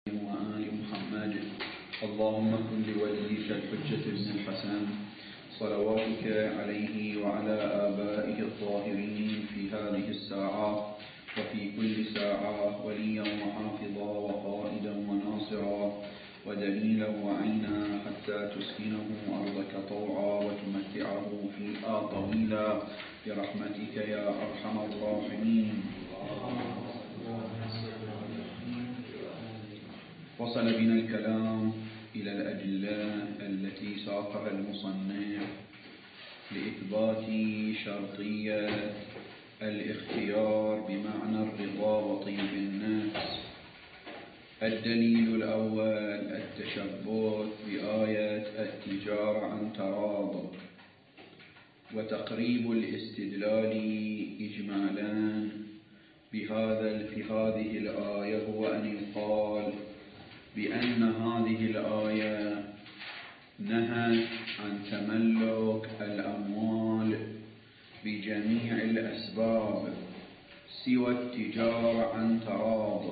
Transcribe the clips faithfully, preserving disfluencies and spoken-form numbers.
وآل محمد. اللهم كن لوليك الحجة بن الحسن صلواتك عليه وعلى آبائه الطاهرين في هذه الساعة وفي كل ساعة وليا وحافظا وقائدا وناصرا ودليلا وعينا حتى تسكنه أرضك طوعا وتمتعه فيها طويلا برحمتك يا أرحم الراحمين. وصل بنا الكلام إلى الأدلة التي ساقها المصنف لإثبات شرطية الاختيار بمعنى الرضا وطيب النفس. الدليل الأول التشبث بآية التجارة عن تراض، وتقريب الاستدلال إجمالا بهذا في هذه الآية هو أن يقال بأن هذه الآية نهت عن تملك الأموال بجميع الأسباب سوى التجارة عن تراض،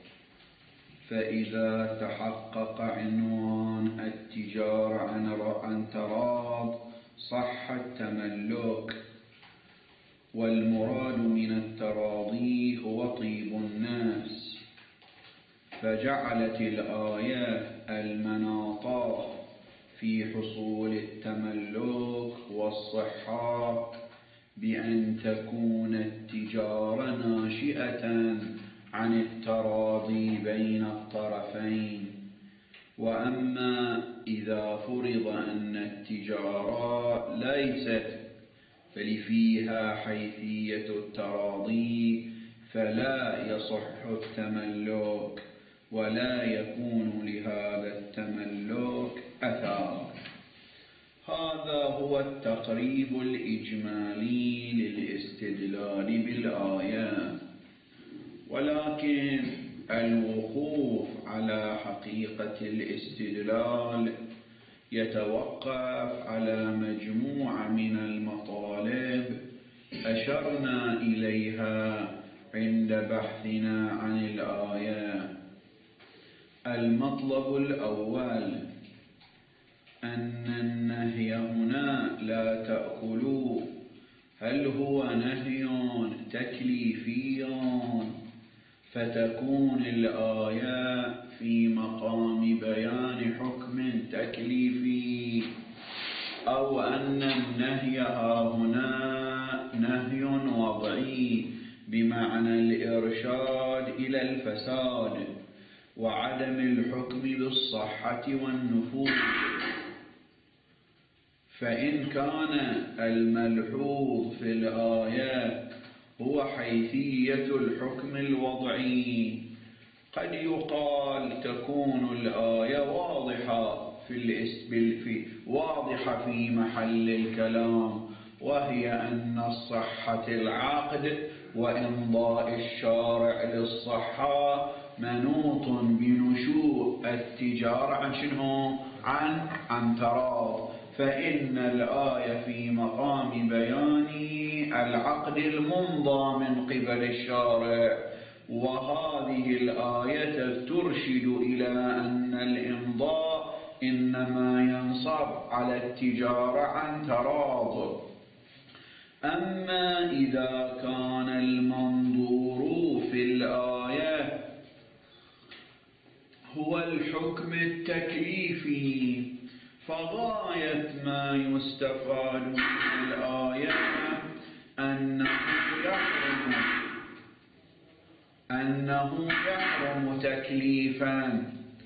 فإذا تحقق عنوان التجارة عن تراض صح التملك، والمراد من التراضي هو طيب النفس، فجعلت الآية المناطة في حصول التملك والصحة بأن تكون التجارة ناشئة عن التراضي بين الطرفين. وأما إذا فرض أن التجارة ليست فلفيها حيثية التراضي فلا يصح التملك ولا يكون لهذا التملك أثار. هذا هو التقريب الإجمالي للاستدلال بالآية، ولكن الوقوف على حقيقة الاستدلال يتوقف على مجموعة من المطالب أشرنا إليها عند بحثنا عن الآية. المطلب الأول أن النهي هنا لا تأكلوا، هل هو نهي تكليفي فتكون الآية في مقام بيان حكم تكليفي، أو أن النهي هنا نهي وضعي بمعنى الإرشاد إلى الفساد وعدم الحكم بالصحة والنفوذ. فإن كان الملحوظ في الآية هو حيثية الحكم الوضعي، قد يقال تكون الآية واضحة في واضحة في محل الكلام، وهي أن الصحة العقد وإمضاء الشارع للصحة منوط بنشوء التجارة عن شنو؟ عن عن تراض، فإن الآية في مقام بيان العقد الممضى من قبل الشارع، وهذه الآية ترشد إلى أن الإمضاء إنما ينصب على التجارة عن تراض. أما إذا كان المنظور في الآية هو الحكم التكليفي، فغاية ما يستفاد من الآية أنه يحرم أنه يحرم تكليفا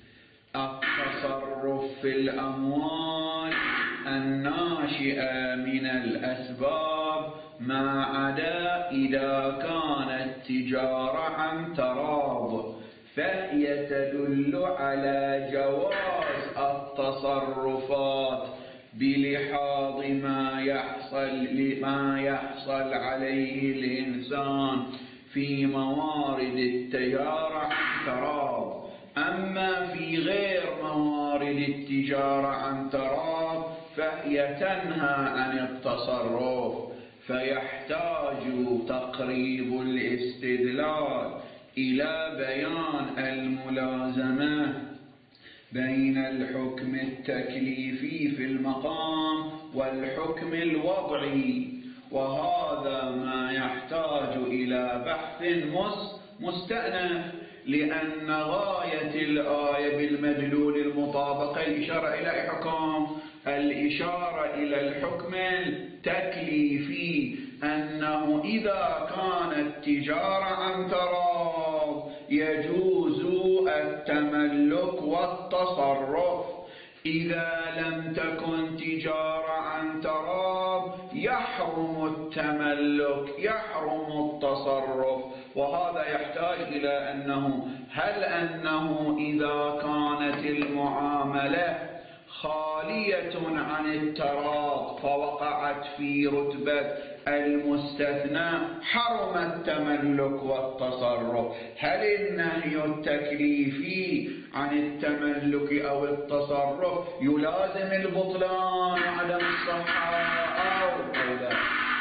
التصرف في الأموال الناشئة من الأسباب ما عدا إذا كانت التجارة عن تراض، فهي تدل على جواز التصرفات بلحاظ ما يحصل لما يحصل عليه الإنسان في موارد التجارة عن تراض. أما في غير موارد التجارة عن تراض فهي تنهى عن التصرف، فيحتاج تقريب الاستدلال إلى بيان الملازمة بين الحكم التكليفي في المقام والحكم الوضعي، وهذا ما يحتاج إلى بحث مستأنف، لأن غاية الآية بالمدلول المطابقة الإشارة إلى أي حكم؟ الإشارة إلى الحكم التكليفي، أنه إذا كانت تجارة عن تراض يجوز التملك والتصرف، إذا لم تكن تجارة عن تراض يحرم التملك يحرم التصرف. وهذا يحتاج إلى أنه هل أنه إذا كانت المعاملة خالية عن التراض فوقعت في رتبة المستثنى حرم التملك والتصرف، هل النهي التكليفي عن التملك أو التصرف يلازم البطلان وعدم الصحة أو لا؟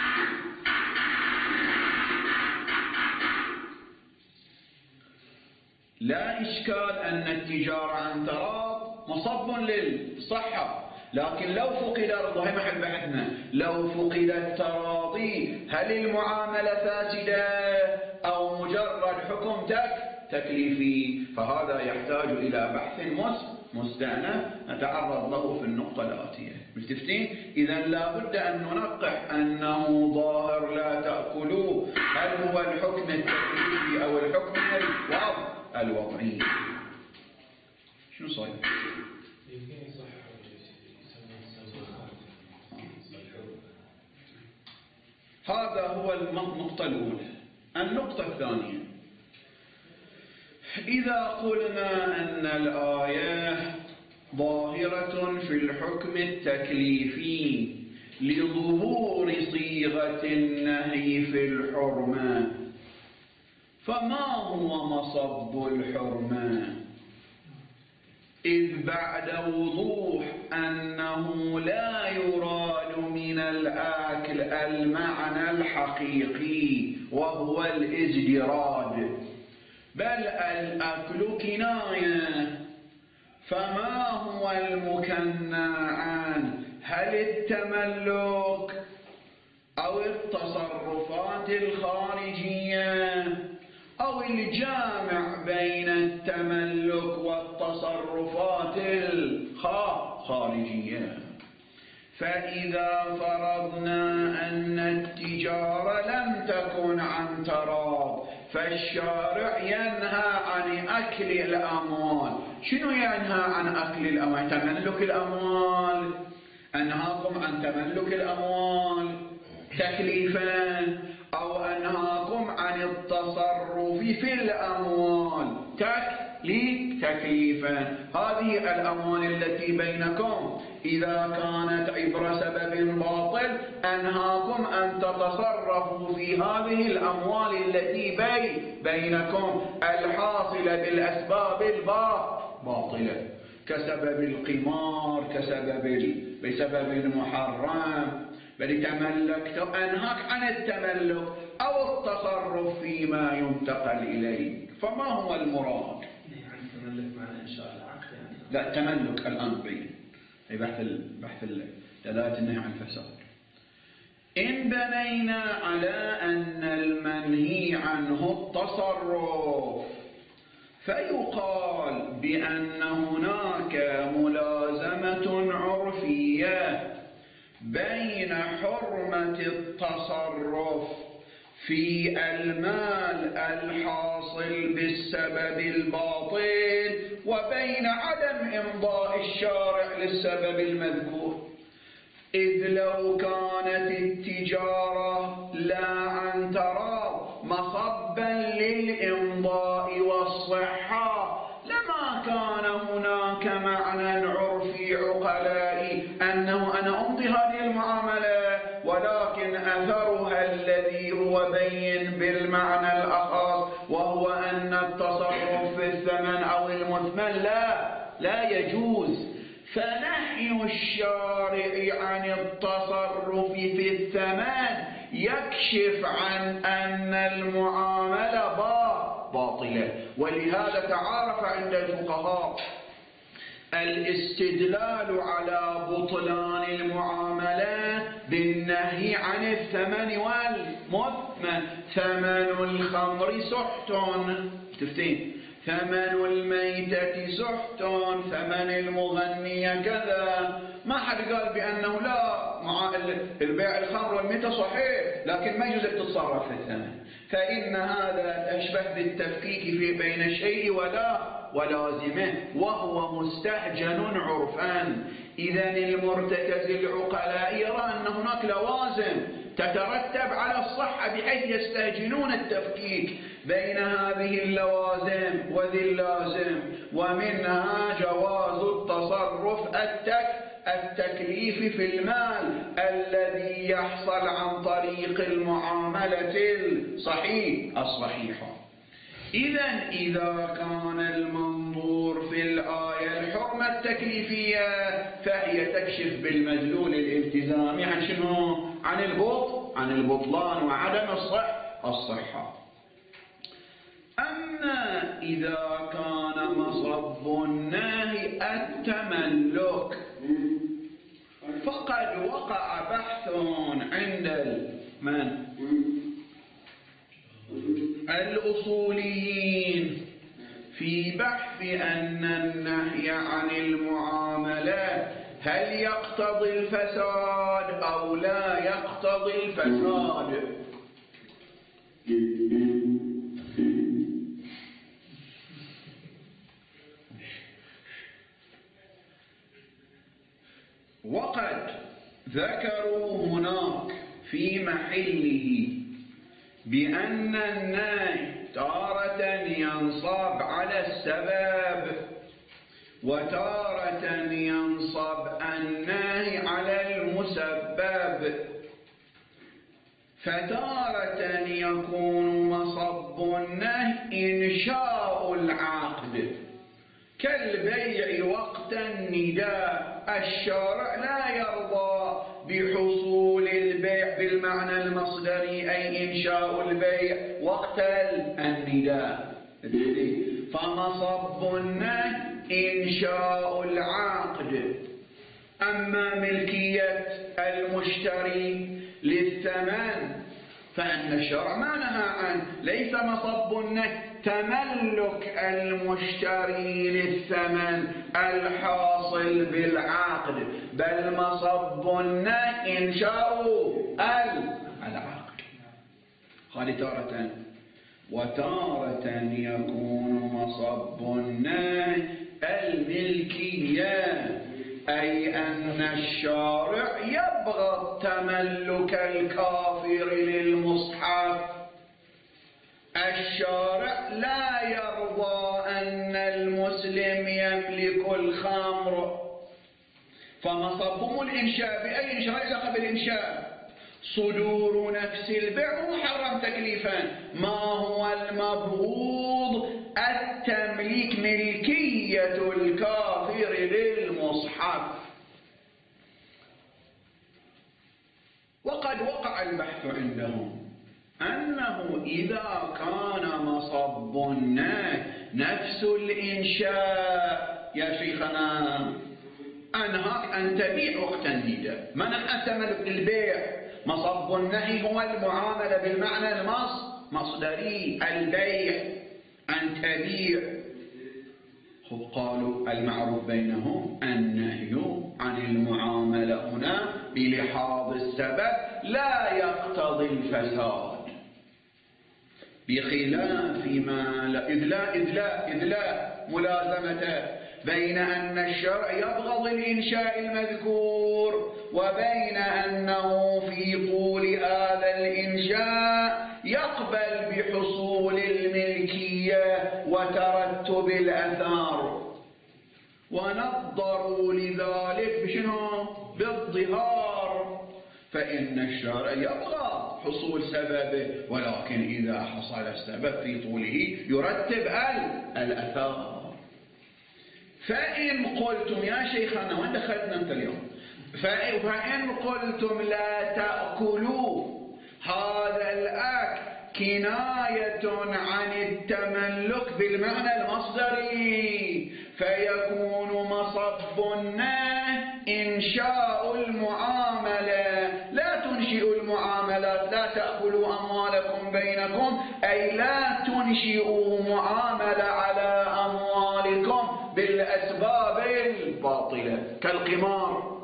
لا إشكال أن التجارة عن تراض مصب للصحة، لكن لو فقد وهي محل بحثنا، لو فقد التراضي هل المعاملة فاسدة أو مجرد حكم تك تكليفي؟ فهذا يحتاج إلى بحث مستأنف نتعرض له في النقطة الآتية. متفقين؟ إذا لا بد أن ننقح أنه ظاهر لا تأكلوه، هل هو الحكم التكليفي أو الحكم الوضعي؟ شنو صاير؟ هذا هو النقطة الأولى. النقطة الثانية، إذا قلنا أن الآية ظاهرة في الحكم التكليفي لظهور صيغة النهي في الحرمة، فما هو مصب الحرمة؟ إذ بعد وضوح أنه لا يراد من الآكل المعنى الحقيقي وهو الازدراج، بل الأكل كناية، فما هو المكنى عنه؟ هل التملك أو التصرفات الخارجية أو الجامع بين التملك والتصرفات الخارجية؟ فإذا فرضنا أن التجارة لم تكن عن تراض فالشارع ينهى عن أكل الأموال. شنو ينهى عن أكل الأموال؟ تملك الأموال. أنهاكم عن تملك الأموال تكليفا، أو أنهاكم عن التصرف في الأموال تكليف تكليفا. هذه الأموال التي بينكم إذا كانت عبر سبب باطل أنهاكم أن تتصرفوا في هذه الأموال التي بي بينكم الحاصلة بالأسباب الباطلة كسبب القمار، كسبب بسبب محرم، بل تملكت أنهاك عن التملك أو التصرف فيما ينتقل إليك. فما هو المراد؟ عن تملك معنى إنشاء العقد يعني. لا، تملك الآن بين أي بحث بحث دلالة النهي عن الفساد. إن بنينا على أن المنهي عنه التصرف فيقال بأن هناك ملازمة عرفية بين حرمة التصرف في المال الحاصل بالسبب الباطل وبين عدم إمضاء الشارع للسبب المذكور. إذ لو كانت التجارة لا عن تراض مصبا للإمضاء والصحة لما كان هناك معنى عرفي عقلائي أنه أنا أمضي هذه المعاملة، ولكن أثرها الذي هو بين بالمعنى الأخص وهو أن التصرف في الثمن أو المثمن لا لا يجوز. فنهي الشارع عن التصرف في الثمن يكشف عن أن المعاملة باطلة. ولهذا تعارف عند الفقهاء الاستدلال على بطلان المعاملة بالنهي عن الثمن والمثمن. ثمن الخمر سحت، تفتين ثمن الميتة سحت، ثمن المغنية كذا. ما حد قال بأنه لا مع البيع الخمر والميتة صحيح، لكن ما يجوز تتصرف في الثمن. فإن هذا أشبه بالتفكيك في بين الشيء ولا ولازمه، وهو مستهجن عرفا. إذن المرتكز العقلاء يرى أن هناك لوازم تترتب على الصحة بحيث يستهجنون التفكيك بين هذه اللوازم وذي اللازم، ومنها جواز التصرف التك التكليف في المال الذي يحصل عن طريق المعاملة الصحيح الصحيحة. إذن إذا كان المنظور في الآية الحرمة التكليفية فهي تكشف بالمدلول الالتزامي عن شنو؟ عن البطل عن البطلان وعدم الصح الصحة. أما إذا كان مصب النهي التملك فقد وقع بحث عند من الأصوليين في بحث أن النهي عن المعاملات هل يقتضي الفساد أو لا يقتضي الفساد. وقد ذكروا هناك في محله بأن النهي تارة ينصب على السبب وتارة ينصب النهي على المسبب. فتارة يكون مصب النهي إنشاء العقد كالبيع وقت النداء. الشارع لا يرضى بحصول البيع بالمعنى المصدري أي إنشاء البيع وقت النداء، فمصب النهي إنشاء العقد. أما ملكية المشتري للثمن فإن الشرع ما نهى عنه، ليس مصب النهي تملك المشتري للثمن الحاصل بالعقد، بل مصب النهي إنشاء العقد. هذه تارة. وتارة يكون مصب النهي الملكية، أي أن الشارع يبغض تملك الكافر للمصحف. الشارع لا يرضى أن المسلم يملك الخمر. فمصبهم الإنشاء بأي إنشاء علاقة بالإنشاء؟ صدور نفس البيع محرم تكليفا. ما هو المبغوض؟ التمليك، ملكية الكافر للمصحف. وقد وقع البحث عندهم أنه إذا كان مصب النهي نفس الإنشاء، يا شيخنا أنهاك أن تبيع وقت النداء، منع تملك البيع. مصب النهي هو المعاملة بالمعنى المصدري البيع، أن تبيع. قالوا المعروف بينهم النهي عن المعاملة هنا بلحاظ السبب لا يقتضي الفساد، بخلاف ما لا إذ لا إذ لا إذ لا ملازمة بين أن الشرع يبغض الإنشاء المذكور وبين أنه في طول هذا الإنشاء يقبل بحصول الملكية وترتب الأثار. ونظروا لذلك بشنو؟ بالظهار. فإن الشرع يبغى حصول سببه، ولكن إذا حصل السبب في طوله يرتب الأثار. فإن قلتم يا شيخنا، وين دخلتنا أنت اليوم؟ فإن قلتم لا تأكلوا هذا الأكل كناية عن التملك بالمعنى المصدري، فيكون مصب النهي إنشاء المعاملة. لا تنشئوا المعاملات، لا تأكلوا أموالكم بينكم، أي لا تنشئوا معاملة على أموالكم بالأسباب الباطلة كالقمار،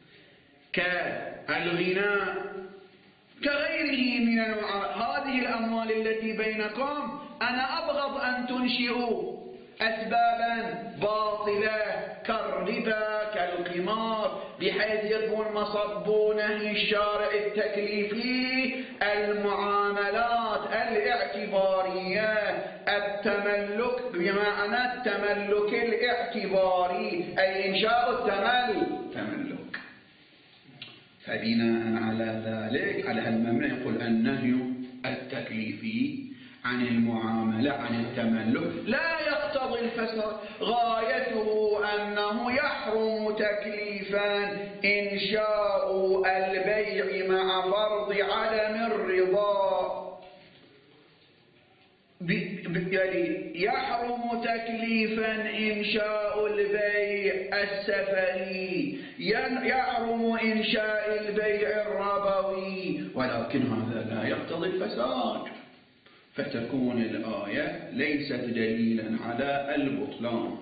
كالغناء، كغيره من المعاملات. هذه الأموال التي بينكم أنا أبغض أن تنشئوا أسبابا باطلة كالربا، كالقمار، بحيث يكون مصب نهي الشارع التكليفي المعاملات الاعتبارية، التملك بمعنى التملك الاعتباري، أي إنشاء التملك. فبناء على ذلك، على المبنى يقول النهي التكليفي عن المعاملة عن التملك لا يقتضي الفساد، غايته أنه يحرم تكليفا إنشاء البيع مع فرض عدم الرضا، يعني يحرم تكليفا إنشاء البيع السفري، يحرم إنشاء البيع الربوي، ولكن هذا لا يقتضي الفساد، فتكون الآية ليست دليلا على البطلان.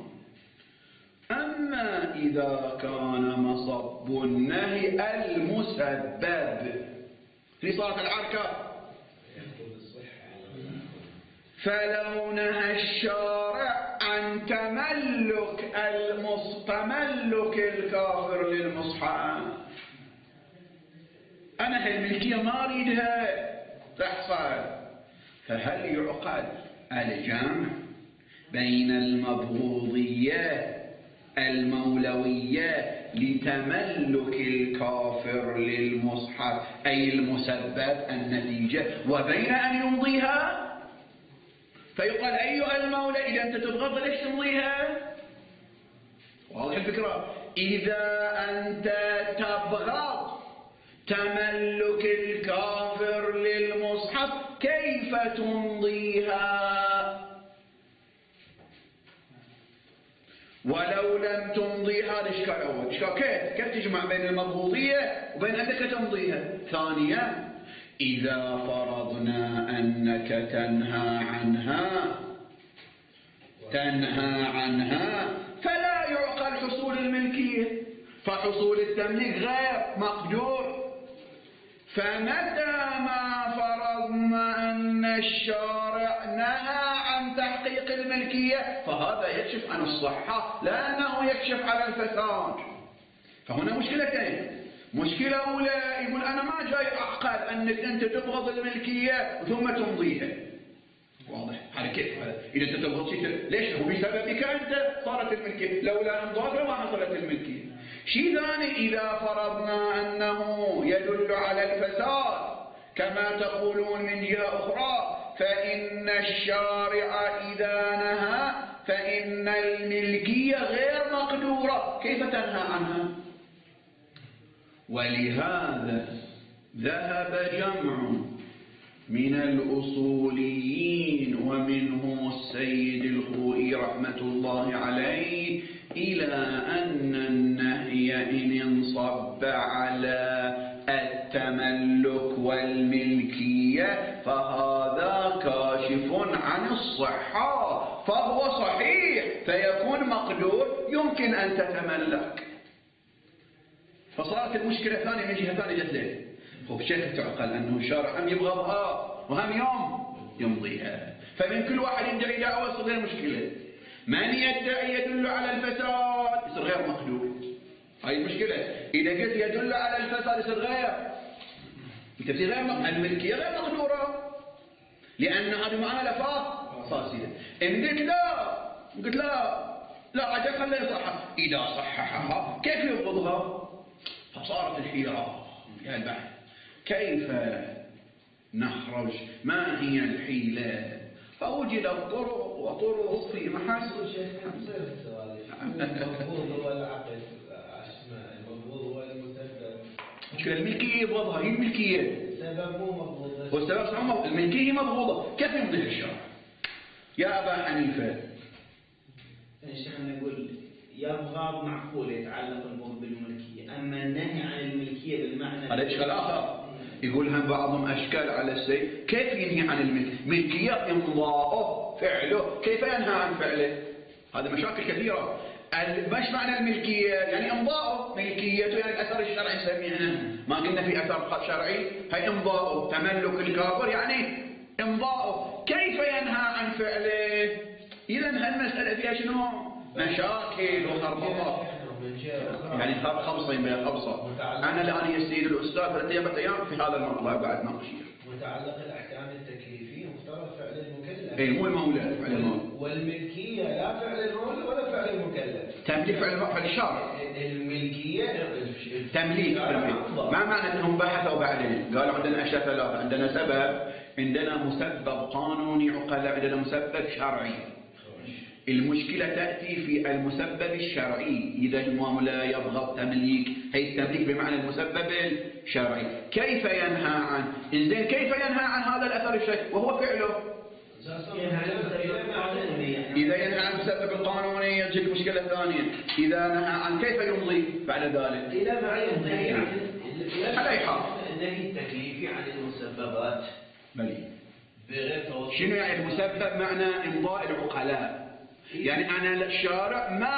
أما إذا كان مصب النهي المسبب في صلاة العركة، فلو نهى الشارع عن تملك المص... تملك الكافر للمصحف، أنا هالملكية ما أريدها تحصل، فهل يعقل الجمع بين المبغوضية المولوية لتملك الكافر للمصحف أي المسبب النتيجة، وبين أن يمضيها؟ فيقال أيها المولى إذا أنت تبغض ليش تمضيها؟ واضح الفكرة؟ إذا أنت تبغض تملك الكافر للمصحف كيف تمضيها؟ ولو لم تمضيها الإشكال أول، إشكال كيف؟ كيف تجمع بين المبغوضية وبين أنك تمضيها؟ ثانيا، إذا فرضنا أنك تنهى عنها تنهى عنها فلا يعقل حصول الملكية، فحصول التمليك غير مقدور. فمتى ما فرضنا أن الشارع نهى عن تحقيق الملكية فهذا يكشف عن الصحة، لأنه يكشف على الفساد. فهنا مشكلتين، مشكلة أولى يقول أنا ما جاي أعقل أنك أنت تبغض الملكية ثم تمضيها، واضح؟ هذا كيف هذا؟ إذا أنت تبغض شيء ليش؟ هو بسببك أنت صارت الملكية، لولا أمضاك ما حصلت الملكية. شيء ثاني، إذا فرضنا أنه يدل على الفساد كما تقولون من جهة أخرى، فإن الشارع إذا نهى فإن الملكية غير مقدورة، كيف تنهى عنها؟ ولهذا ذهب جمع من الأصوليين ومنهم السيد الخوئي رحمة الله عليه إلى أن النهي إن انصب على التملك والملكية فهذا كاشف عن الصحة، فهو صحيح فيكون مقدور، يمكن أن تتملك. فصارت المشكلة ثانية من جهة ثانية جت ليه؟ هو بشيء تعقل أنه الشارع هم يبغضها وهم يوم يمضيها، فمن كل واحد يدعي دعوة يصير غير مشكلة. من يدعي يدل على الفساد يصير غير مقدور، هاي المشكلة. إذا قلت يدل على الفساد يصير غير يصير غير مقدور، الملكية غير مقدورة لأن هذه معاملة فاسدة. إن قلت لا قلت لا لا عجب خليه يصحح، إذا صححها كيف يبغضها؟ فصارت الحيرة يا البحث، كيف نخرج؟ ما هي الحيلة؟ فوجد الطرق وطرق في محاسن. المفروض هو العقد، المفروض هو المسبب. الملكية يبغضها، هي الملكية. السبب مو مضبوط. والسبب صحيح مضبوط، الملكية مضبوطة، كيف يمضي الشرع؟ يا أبا حنيفة الشيخ نقول يبغى معقول يتعلق بالملكية، أما النهي عن الملكية بالمعنى هذا إشكال آخر. يقول هم بعضهم أشكال على السيف، كيف ينهي عن الملكية؟ ملكية إمضاؤه فعله، كيف ينهى عن فعله؟ هذه مشاكل كثيرة. مش معنى الملكية يعني إمضاؤه، ملكيته يعني الأثر الشرعي نسميه، ما قلنا في أثر شرعي، هي إمضاؤه، تملك الكافر يعني إمضاؤه، كيف ينهى عن فعله؟ إذا هالمسألة فيها شنو؟ مشاكل وخربطات. يعني خبصة يمين خبصة. أنا الآن يا سيد الأستاذ ثلاث أيام في هذا المطلب قاعد ناقشيه. متعلق الأحكام التكليفية مفترض فعل المكلف. إي مو المولى فعل المولى. والملكية لا فعل المولى ولا فعل المكلف. تمليك فعل فعل الشرع. الملكية تمليك تمليك. ما معنى أنهم بحثوا بعدين قالوا عندنا أشياء ثلاثة، عندنا سبب، عندنا مسبب قانوني عقلاء، عندنا مسبب شرعي. المشكلة تأتي في المسبب الشرعي. إذا المولى يبغى التمليك، هي التمليك بمعنى المسبب الشرعي، كيف ينهى عنه؟ إنزين كيف ينهى عن هذا الأثر الشرعي وهو فعله؟ إذا ينهى عن المسبب القانوني يجي المشكلة الثانية، إذا نهى عن كيف يمضي بعد ذلك؟ إذا ما يمضي على أي حال؟ النهي التكليفي عن المسببات. بلي. بغير توصيف. شنو يعني المسبب؟ معنى إمضاء العقلاء. يعني أنا الشارع ما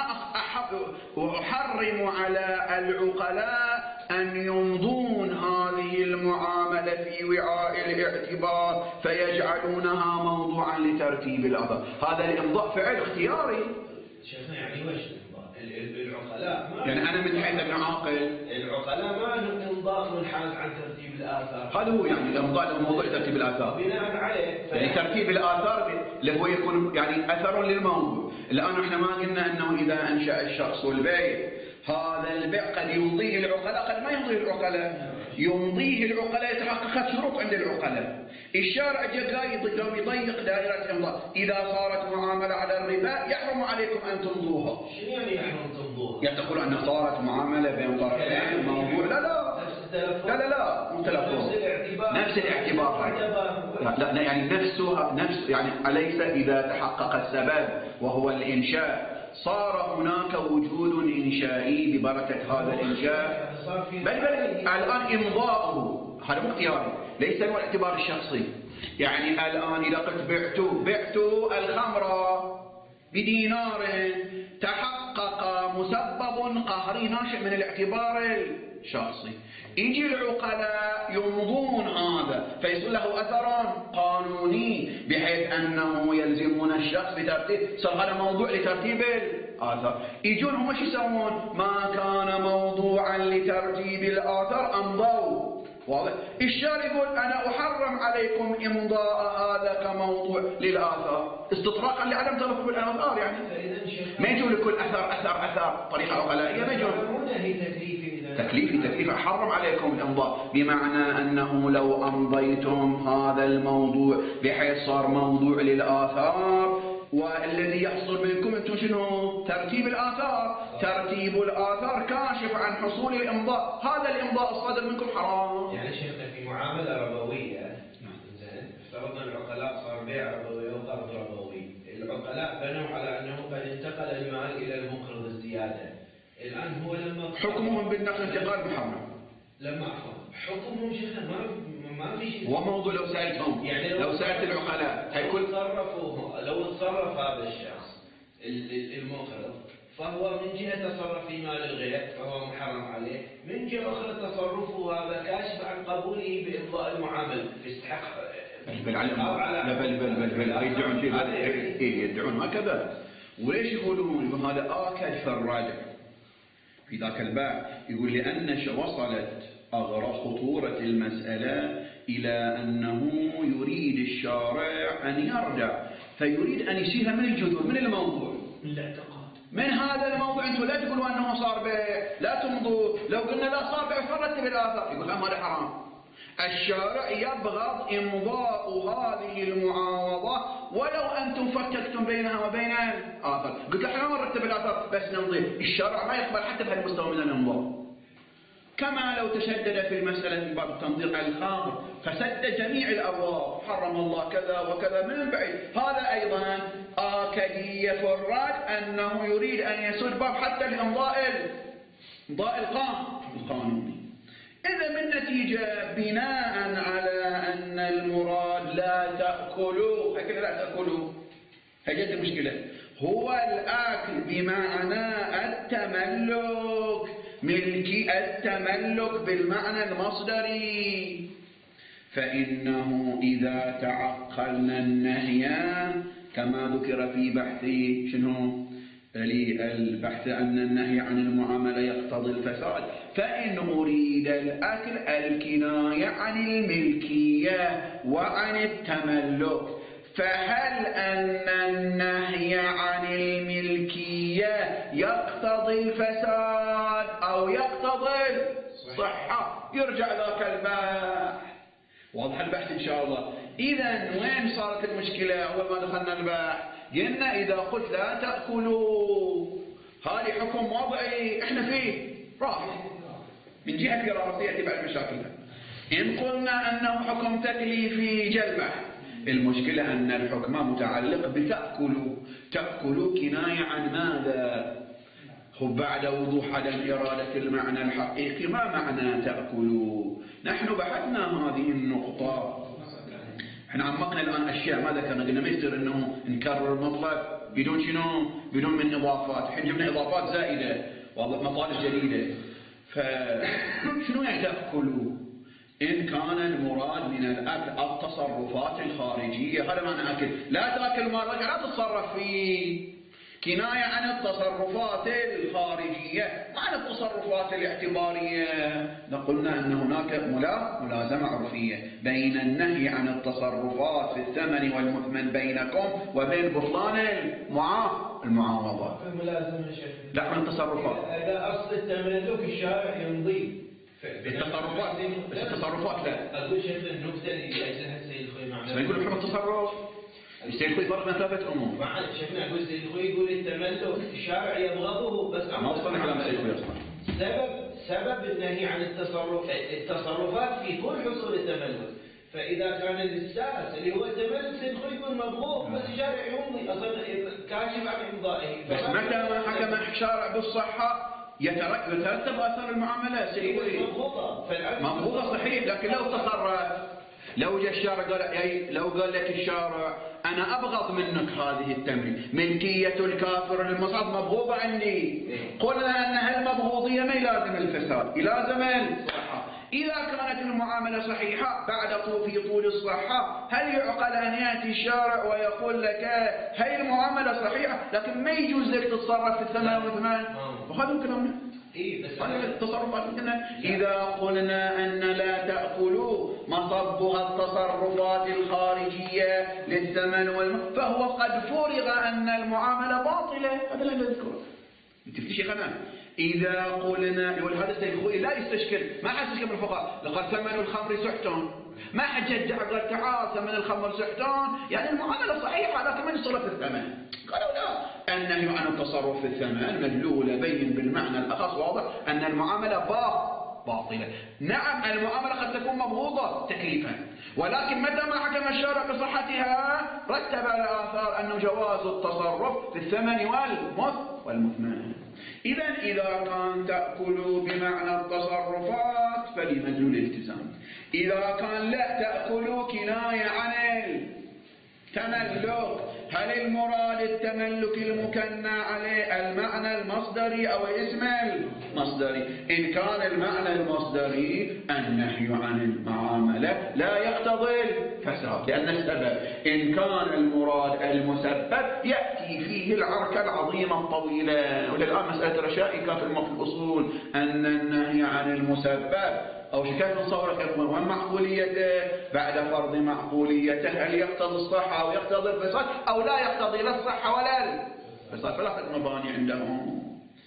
أحرم على العقلاء أن يمضون هذه المعاملة في وعاء الاعتبار فيجعلونها موضوعا لترتيب الأثر. هذا الإمضاء فعل اختياري. شيخنا يعني وش العقلاء؟ ما يعني أنا من حيث ابن عاقل العقلاء ما لهم إمضاء منحاز عن ترتيب الآثار. هذا هو يعني الإمضاء له موضوع ترتيب الآثار. بناء عليه يعني ترتيب الآثار اللي هو يكون يعني أثر للموضوع. الآن احنا ما قلنا أنه إذا أنشأ الشخص البيع، هذا البيع قد يمضيه العقلاء قد ما يمضيه العقلاء. يمضيه العقلاء يتحقق شروط عند العقلاء. الشارع جاء قام يضيق دائرة الإمضاء، إذا صارت معاملة على الربا يحرم عليكم أن تمضوها. شنو يعني يحرم تمضوها؟ يعني تقول أن صارت معاملة بين طرفين موضوع لا لا لا لا لا مو تلفظ، نفس الاعتبار. لا لا يعني نفسها نفس يعني أليس إذا تحقق السبب وهو الإنشاء صار هناك وجود إنشائي ببركة هذا الإنشاء. بل بل الآن إمضاؤه هذا مو اختياري، ليس هو الاعتبار الشخصي. يعني الآن إذا قلت بعت بعت الخمر بدينار تحقق مسبب قهري ناشئ من الاعتبار الشخصي. يجي العقلاء يمضون هذا فيصير له أثر قانوني بحيث أنه يلزمون الشخص بترتيب، صار هذا موضوع لترتيب الآثار. يجون هم شو يسوون؟ ما كان موضوعا لترتيب الآثار أمضوا. واضح؟ الشارع يقول أنا أحرم عليكم إمضاء هذا كموضوع للآثار استطراقا لعدم تلفظ بالآثار. يعني ما يجون لكل أثر أثر أثر طريقة عقلائية، ما يجون. تكليفي تكليف أحرم عليكم الإمضاء بمعنى أنه لو أمضيتم هذا الموضوع بحيث صار موضوع للآثار، والذي يحصل منكم أنتم شنو؟ ترتيب الآثار. ترتيب الآثار كاشف عن حصول الإمضاء، هذا الإمضاء الصادر منكم حرام. يعني شيخنا في معاملة ربوية زين افترضنا العقلاء صار بيع ربوي وقرض ربوي، العقلاء بنوا على أنه قد انتقل المال إلى المقرض الزيادة. الآن هو لما حكمهم بالنقل انتقال محرم. لما عفوا حكمهم شيخنا ما ما في شيء. وموضوع لو سألتهم يعني لو, لو سألت العقلاء هيكون تصرفوا لو تصرف هذا الشخص المقرض فهو من جهة تصرف في مال الغير فهو محرم عليه، من جهة أخرى تصرفه هذا كاشف عن قبوله بإمضاء المعاملة يستحق بل على لا بل بل بل بل يدعون شيء إيه يدعون هكذا. وليش يقولون؟ يقول هذا آكل في الرجع في ذاك الباب. يقول لأن وصلت أغرى خطورة المسألة إلى أنه يريد الشارع أن يرجع، فيريد أن يشيلها من الجذور من الموضوع من الاعتقاد من هذا الموضوع. أنتم لا تقولوا أنه صار بيع، لا تمضوا. لو قلنا لا صار بيع فرتب الآثار يقول هذا حرام. الشارع يبغض إمضاء هذه المعاوضة ولو أنتم فككتم بينها وبين الآثار. قلت احنا ما نرتب الآثار بس نمضي. الشارع ما يقبل حتى بهالمستوى من الإمضاء. كما لو تشدد في المسألة في باب تنظير الخمر فسد جميع الأبواب، حرم الله كذا وكذا من بعيد. هذا أيضا آكدية الرد أنه يريد أن يسد باب حتى الإمضاء إمضاء القانوني. إذا من نتيجة بناء على أن المراد لا تأكلوا، هكذا لا تأكلوا، هي المشكلة، هو الأكل بمعنى التملك، ملكي التملك بالمعنى المصدري. فإنه إذا تعقلنا النهي كما ذكر في بحث شنو البحث أن النهي عن المعاملة يقتضي الفساد، فإن أريد الأكل الكناية عن الملكية وعن التملك، فهل أن النهي عن الملكية يقتضي الفساد أو يقتضي الصحة؟ يرجع ذاك البحث. واضح البحث إن شاء الله. إذا وين صارت المشكلة أول ما دخلنا البحث؟ قلنا إذا قلت لا تأكلوا هذه حكم وضعي إحنا فيه راح من جهة الراسية تبع المشاكل. إن قلنا أنه حكم تكليفي جلبه، المشكلة أن الحكم متعلق بتأكلوا. تأكلوا كناية عن ماذا؟ هو بعد وضوح عدم إرادة المعنى الحقيقي ما معنى تأكلوا؟ نحن بحثنا هذه النقطة، احنا عمقنا الآن أشياء ما ذكرنا، قلنا ما يصير أنه نكرر المطلق بدون شنو؟ بدون من إضافات، الحين جبنا إضافات زائدة ومطالب جديدة. فشنو يعني تأكلوا؟ إن كان المراد من الأكل التصرفات الخارجية، هذا معنى أكل. لا تأكل ما رجع لا تتصرف فيه، كناية عن التصرفات الخارجية عن التصرفات الاعتبارية. قلنا أن هناك ملازمة عرفية بين النهي عن التصرفات في الثمن والمثمن بينكم وبين بطلان المعاوضة. الملازمة شيخ لا عن التصرفات. إذا أصل التملك الشارع يمضي التصرفات بس التصرفات لا. أقول شيخ النكتة اللي أجلها السيد الخوي معنا. يقول بحكم التصرف. السيد الخوي فرق بين ثلاثة أمور. معنا شيخنا أقول السيد الخوي يقول التملك الشارع يبغضه بس ما وصلنا كلام السيد الخوي أصلا. سبب سبب النهي عن التصرف التصرفات في طول حصول التملك. فإذا كان الأساس اللي هو التملك السيد الخوي يقول مبغوض بس الشارع يمضي أصلا كاشف عن إمضائه. بس متى ما حكم الشارع بالصحة يترتب أثر المعاملة سيكون مضبوطة صحيح. لكن لو تصرف، لو جاء الشارع قال لو قال لك الشارع أنا أبغض منك هذه التمرين، ملكية الكافر للمصعد مبغوضة عندي، قلنا أن هالمبغوضية ما يلازم الفساد، يلازم الصحة. إذا كانت المعاملة صحيحة بعد طول في طول الصحة، هل يعقل أن يأتي الشارع ويقول لك هاي المعاملة صحيحة لكن ما يجوز لك تتصرف في الثمن والثمان؟ وهذا كلامنا. إيه بس هذه التصرفات عندنا. إذا قلنا أن لا تأكلوا مصبها التصرفات الخارجية للثمن والمثمن، فهو قد فرغ أن المعاملة باطلة. هذا لا نذكره. تفتشي خنا. إذا قلنا يقول هذا السيد الخوي لا يستشكل، ما حد يستشكل من الفقهاء، لقد ثمن الخمر سحتون، ما حد يرجع قال تعال ثمن الخمر سحتون، يعني المعاملة صحيحة لكن ما يصرف الثمن. قالوا لا، النهي عن التصرف في الثمن مدلول بين بالمعنى الأخص واضح أن المعاملة باطلة. نعم المعاملة قد تكون مبغوضة تكليفا، ولكن متى ما حكم الشارع بصحتها رتب على آثار أنه جواز التصرف في الثمن والمثمن. إذا إذا كان تأكلوا بمعنى التصرفات فلمدلول الالتزام، إذا كان لا تأكلوا كناية عن التملك، هل المراد التملك المكنى عليه المعنى المصدري أو الاسم المصدري؟ إن كان المعنى المصدري النهي عن المعاملة لا يقتضي الفساد، لأن السبب إن كان المراد المسبب يأتي فيه العركة العظيمة الطويلة. وللآن مسألة رشائك في الأصول أن النهي عن المسبب أو شكاية نصورك وين معقوليته بعد فرض معقوليته، هل يقتضي الصحة أو يقتضي الفساد أو لا يقتضي لا الصحة ولا الفساد؟ ثلاثة مباني عندهم.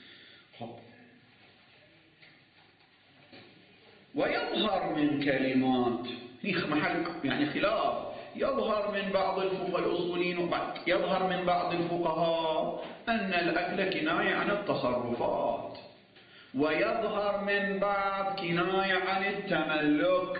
ويظهر من كلمات في محل يعني خلاف، يظهر من بعض الفقهاء الأصوليين وبعض يظهر من بعض الفقهاء أن الأكل كناية عن التصرفات، ويظهر من بعض كناية عن التملك،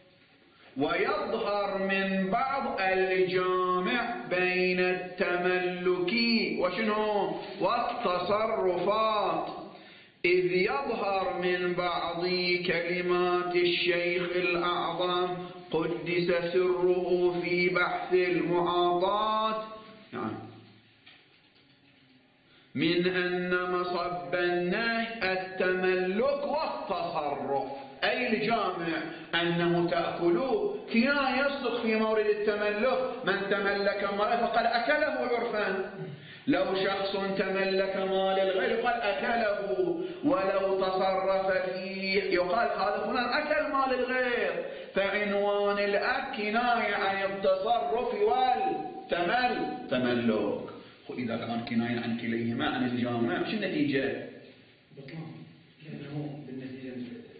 ويظهر من بعض الجامع بين التملك وشنو والتصرفات، إذ يظهر من بعض كلمات الشيخ الأعظم قدس سره في بحث المعاطاة يعني من أن مصب النهي التملك والتصرف، أي الجامع أنه تأكلوه كناية يصدق في مورد التملك، من تملك ماله فقد أكله عرفا، لو شخص تملك مال الغير يقال أكله، ولو تصرف فيه يقال هذا فلان أكل مال الغير، فعنوان الأكل كناية عن التصرف والتمل تملك. وإذا كان كناية عن كليهما عن الجامع شو النتيجة؟ بطلان، لأنه بالنتيجة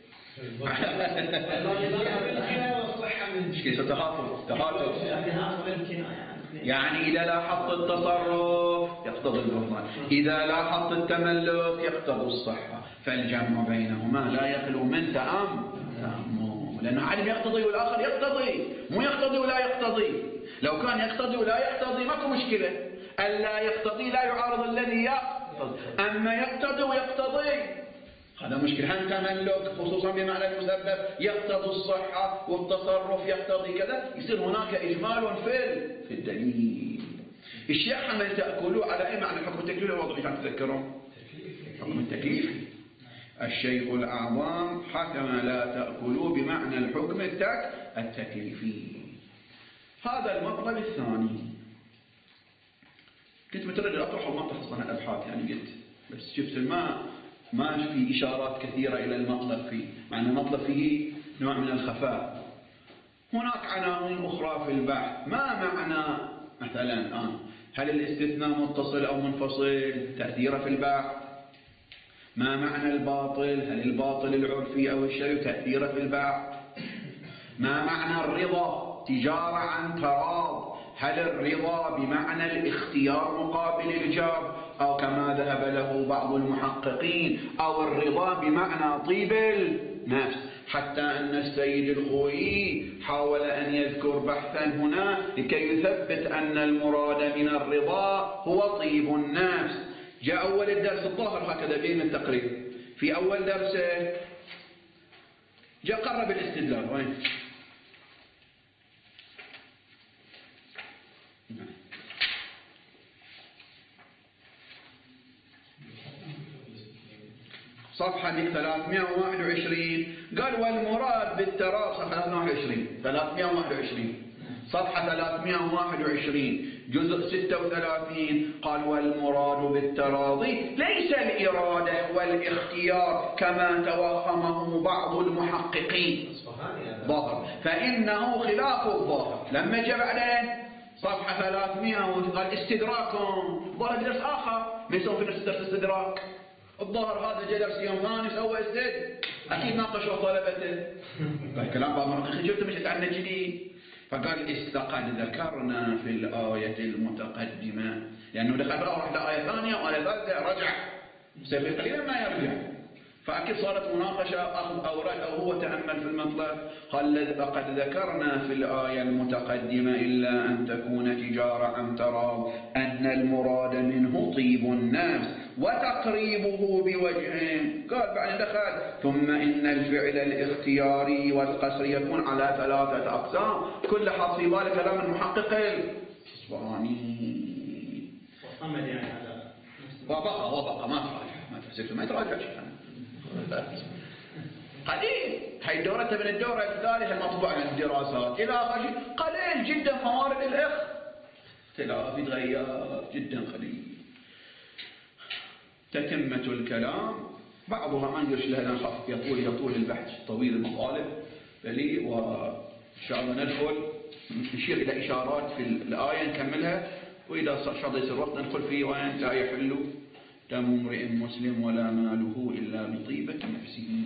ايش كيف تهافت تهافت يعني إذا لاحظت التصرف يقتضي البطلان، إذا لاحظت التملك يقتضي الصحة، فالجمع بينهما لا يخلو من تأمل، لأنه عالم يقتضي والآخر يقتضي، مو يقتضي ولا يقتضي. لو كان يقتضي ولا يقتضي ماكو مشكلة، ألا يقتضي لا يعارض الذي يقتضي، أما يقتضي ويقتضي هذا مشكلة. هم تملك خصوصا بمعنى المسبب يقتضي الصحة، والتصرف يقتضي كذا، يصير هناك إجمال في في الدليل. الشيء حمل تأكلوه على أي معنى؟ الحكم التكليفي الوضعي عشان تذكرون الحكم التكليفي. الشيخ الأعظم حكم لا تأكلوه بمعنى الحكم التك التكليفي. هذا المطلب الثاني. كنت متردد أطرح المطلب أصلا الأبحاث يعني قلت، بس شفت ما ما في إشارات كثيرة إلى المطلب فيه، مع أن المطلب فيه نوع من الخفاء. هناك عناوين أخرى في البحث. ما معنى مثلا الآن هل الاستثناء متصل أو منفصل؟ تأثيره في البحث. ما معنى الباطل؟ هل الباطل العرفي أو الشرعي؟ تأثيره في البحث. ما معنى الرضا؟ تجارة عن تراض، هل الرضا بمعنى الاختيار مقابل الإيجاب أو كما ذهب له بعض المحققين، أو الرضا بمعنى طيب النفس؟ حتى أن السيد الخوئي حاول أن يذكر بحثا هنا لكي يثبت أن المراد من الرضا هو طيب النفس. جاء أول الدرس الظاهر هكذا بين التقريب، في أول درسه جاء قرب الاستدلال وين؟ صفحة ثلاثمئة وواحد وعشرين قال والمراد بالتراضي، صفحة ثلاثمئة وواحد وعشرين ثلاثمئة وواحد وعشرين صفحة ثلاثمئة وواحد وعشرين جزء ستة وثلاثين قال والمراد بالتراضي ليس الإرادة والاختيار كما توهمه بعض المحققين ظاهر، فإنه خلاف الظاهر. لما جاء بعدين صفحة ثلاثمئة قال استدراكهم، ظهر درس آخر ما يسوون في نفس درس استدراك. الظاهر هذا جاء درس يوم ثاني سوى استد، أكيد ناقشوا طلبته. قال كلام بعض المحققين شفت مشت عنه جديد، فقال لقد ذكرنا في الآية المتقدمة، لأنه دخل بقى واحد آية ثانية وآية ثالثة رجع سيف قليلا ما يرجع، فأكيد صارت مناقشة أخذ أوراد أو هو تأمل في المطلب. قال لقد ذكرنا في الآية المتقدمة إلا أن تكون تجارة عن تراض أن المراد منه طيب النفس وتقريبه بوجهين. قال بعد دخل ثم إن الفعل الاختياري والقصر يكون على ثلاثة أقسام كل حظ في ذلك كلام المحقق الصبراني. وصمد يعني على وبقى وبقى ما تراجع ما تحسبت ما تراجع شيء قليل. هاي الدورة من الدورة الثالثة المطبوعة من الدراسات إلى آخر شيء قليل جدا موارد الإخ اختلاف يتغير جدا قليل. تتمة الكلام بعضها ما ندرش لها نخاف يطول يطول البحث طويل المطالب بلي، وإن شاء الله ندخل نشير إلى إشارات في الآية نكملها، وإذا شاء يصير وقت ندخل فيه وين لا يحل دم امرئ مسلم ولا ماله إلا بطيبة نفسه.